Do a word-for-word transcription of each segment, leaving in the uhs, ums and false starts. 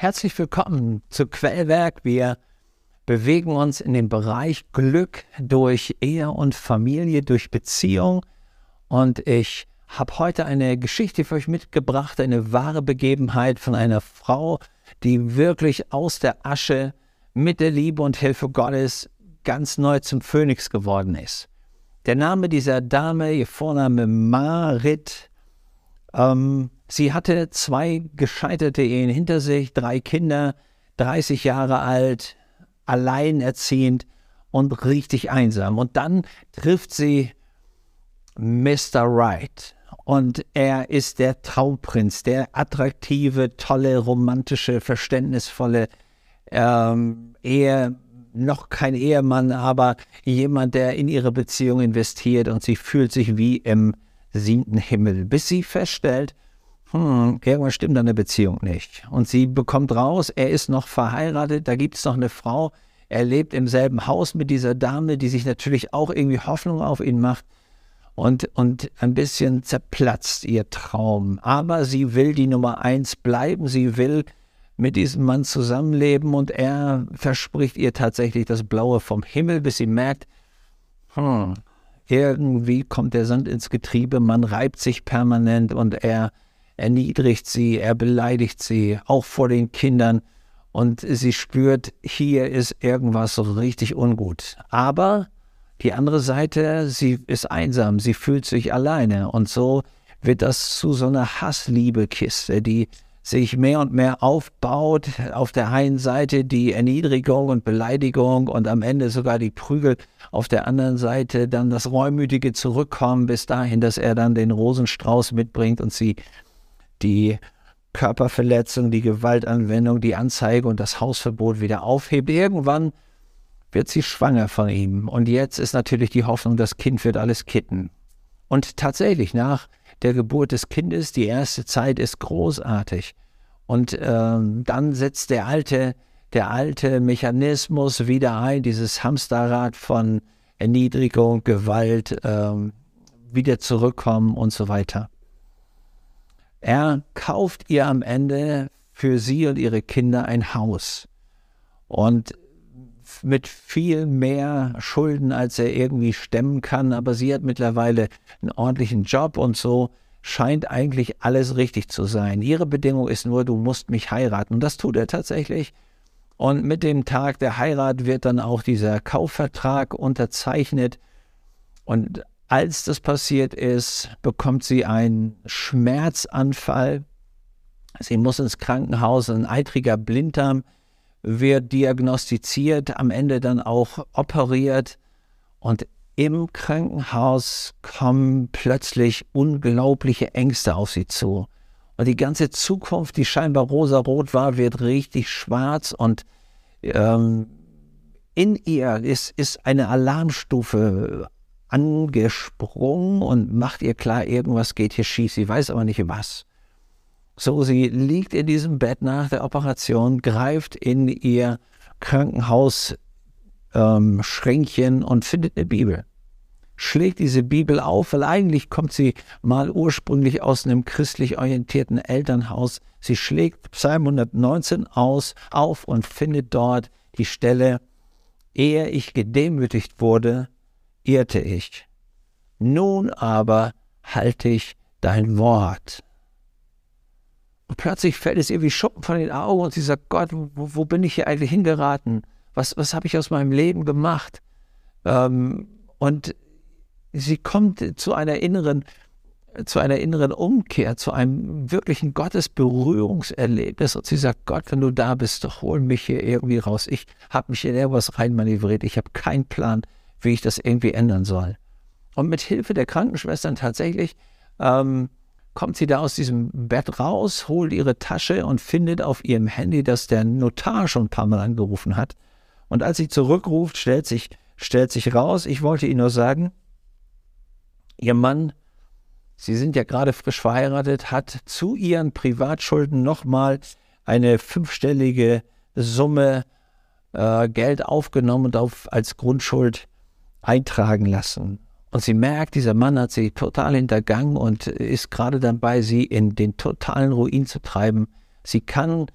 Herzlich willkommen zu Quellwerk. Wir bewegen uns in dem Bereich Glück durch Ehe und Familie, durch Beziehung. Und ich habe heute eine Geschichte für euch mitgebracht, eine wahre Begebenheit von einer Frau, die wirklich aus der Asche mit der Liebe und Hilfe Gottes ganz neu zum Phönix geworden ist. Der Name dieser Dame, ihr Vorname Marit. Ähm, sie hatte zwei gescheiterte Ehen hinter sich, drei Kinder, dreißig Jahre alt, alleinerziehend und richtig einsam. Und dann trifft sie Mister Right. Und er ist der Traumprinz, der attraktive, tolle, romantische, verständnisvolle ähm, Ehe, noch kein Ehemann, aber jemand, der in ihre Beziehung investiert, und sie fühlt sich wie im siebten Himmel, bis sie feststellt, hm, irgendwann stimmt an der Beziehung nicht. Und sie bekommt raus, er ist noch verheiratet, da gibt es noch eine Frau, er lebt im selben Haus mit dieser Dame, die sich natürlich auch irgendwie Hoffnung auf ihn macht. Und, und ein bisschen zerplatzt ihr Traum. Aber sie will die Nummer eins bleiben, sie will mit diesem Mann zusammenleben, und er verspricht ihr tatsächlich das Blaue vom Himmel, bis sie merkt, hm, irgendwie kommt der Sand ins Getriebe, man reibt sich permanent und er erniedrigt sie, er beleidigt sie, auch vor den Kindern, und sie spürt, hier ist irgendwas so richtig ungut. Aber die andere Seite, sie ist einsam, sie fühlt sich alleine, und so wird das zu so einer Hassliebe-Kiste, die sich mehr und mehr aufbaut. Auf der einen Seite die Erniedrigung und Beleidigung und am Ende sogar die Prügel. Auf der anderen Seite dann das reumütige Zurückkommen bis dahin, dass er dann den Rosenstrauß mitbringt und sie die Körperverletzung, die Gewaltanwendung, die Anzeige und das Hausverbot wieder aufhebt. Irgendwann wird sie schwanger von ihm. Und jetzt ist natürlich die Hoffnung, das Kind wird alles kitten. Und tatsächlich, nach der Geburt des Kindes, die erste Zeit ist großartig. Und ähm, dann setzt der alte, der alte Mechanismus wieder ein, dieses Hamsterrad von Erniedrigung, Gewalt, ähm, wieder zurückkommen und so weiter. Er kauft ihr am Ende für sie und ihre Kinder ein Haus. Und mit viel mehr Schulden, als er irgendwie stemmen kann, aber sie hat mittlerweile einen ordentlichen Job, und so scheint eigentlich alles richtig zu sein. Ihre Bedingung ist nur, du musst mich heiraten, und das tut er tatsächlich. Und mit dem Tag der Heirat wird dann auch dieser Kaufvertrag unterzeichnet, und als das passiert ist, bekommt sie einen Schmerzanfall. Sie muss ins Krankenhaus, ein eitriger Blinddarm wird diagnostiziert, am Ende dann auch operiert, und im Krankenhaus kommen plötzlich unglaubliche Ängste auf sie zu. Und die ganze Zukunft, die scheinbar rosarot war, wird richtig schwarz, und ähm, in ihr ist, ist eine Alarmstufe angesprungen und macht ihr klar, irgendwas geht hier schief, sie weiß aber nicht was. So, sie liegt in diesem Bett nach der Operation, greift in ihr Krankenhausschränkchen ähm, und findet eine Bibel. Schlägt diese Bibel auf, weil eigentlich kommt sie mal ursprünglich aus einem christlich orientierten Elternhaus. Sie schlägt Psalm hundertneunzehn aus, auf und findet dort die Stelle: Ehe ich gedemütigt wurde, irrte ich. Nun aber halte ich dein Wort. Und plötzlich fällt es ihr wie Schuppen von den Augen, und sie sagt, Gott, wo, wo bin ich hier eigentlich hingeraten? Was, was habe ich aus meinem Leben gemacht? Ähm, und sie kommt zu einer inneren, zu einer inneren Umkehr, zu einem wirklichen Gottesberührungserlebnis, und sie sagt, Gott, wenn du da bist, doch hol mich hier irgendwie raus. Ich habe mich in irgendwas reinmanövriert. Ich habe keinen Plan, wie ich das irgendwie ändern soll. Und mit Hilfe der Krankenschwestern tatsächlich ähm, kommt sie da aus diesem Bett raus, holt ihre Tasche und findet auf ihrem Handy, dass der Notar schon ein paar Mal angerufen hat. Und als sie zurückruft, stellt sich, stellt sich raus, ich wollte Ihnen nur sagen, Ihr Mann, Sie sind ja gerade frisch verheiratet, hat zu Ihren Privatschulden nochmal eine fünfstellige Summe äh, Geld aufgenommen und auf, als Grundschuld eintragen lassen. Und sie merkt, dieser Mann hat sie total hintergangen und ist gerade dabei, sie in den totalen Ruin zu treiben. Sie kann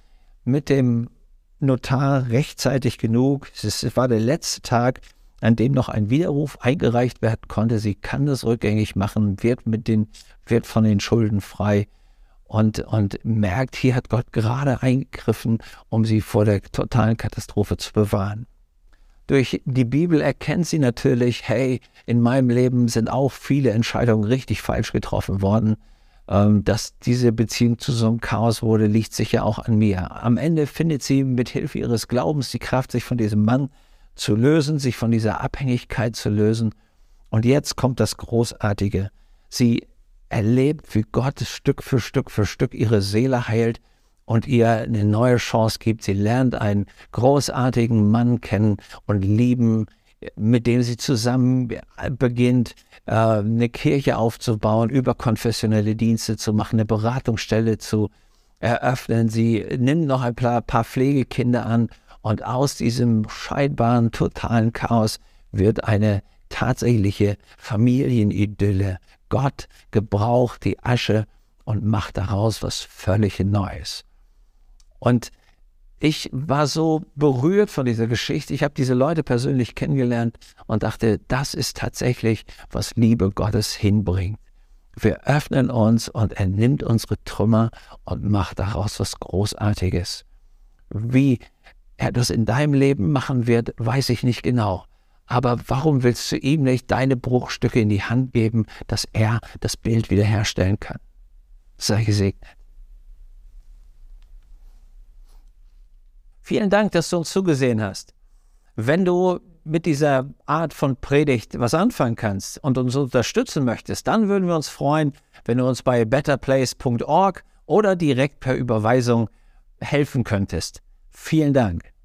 mit dem Notar rechtzeitig genug. Es war der letzte Tag, an dem noch ein Widerruf eingereicht werden konnte. Sie kann das rückgängig machen, wird, mit den, wird von den Schulden frei und, und merkt, hier hat Gott gerade eingegriffen, um sie vor der totalen Katastrophe zu bewahren. Durch die Bibel erkennt sie natürlich, hey, in meinem Leben sind auch viele Entscheidungen richtig falsch getroffen worden. Ähm, dass diese Beziehung zu so einem Chaos wurde, liegt sicher auch an mir. Am Ende findet sie mit Hilfe ihres Glaubens die Kraft, sich von diesem Mann zu lösen, sich von dieser Abhängigkeit zu lösen. Und jetzt kommt das Großartige. Sie erlebt, wie Gott Stück für Stück für Stück ihre Seele heilt und ihr eine neue Chance gibt. Sie lernt einen großartigen Mann kennen und lieben, mit dem sie zusammen beginnt, eine Kirche aufzubauen, überkonfessionelle Dienste zu machen, eine Beratungsstelle zu eröffnen. Sie nimmt noch ein paar, paar Pflegekinder an und aus diesem scheinbaren, totalen Chaos wird eine tatsächliche Familienidylle. Gott gebraucht die Asche und macht daraus was völlig Neues. Und ich war so berührt von dieser Geschichte. Ich habe diese Leute persönlich kennengelernt und dachte, das ist tatsächlich, was Liebe Gottes hinbringt. Wir öffnen uns und er nimmt unsere Trümmer und macht daraus was Großartiges. Wie er das in deinem Leben machen wird, weiß ich nicht genau. Aber warum willst du ihm nicht deine Bruchstücke in die Hand geben, dass er das Bild wiederherstellen kann? Sei gesegnet. Vielen Dank, dass du uns zugesehen hast. Wenn du mit dieser Art von Predigt was anfangen kannst und uns unterstützen möchtest, dann würden wir uns freuen, wenn du uns bei better place punkt org oder direkt per Überweisung helfen könntest. Vielen Dank.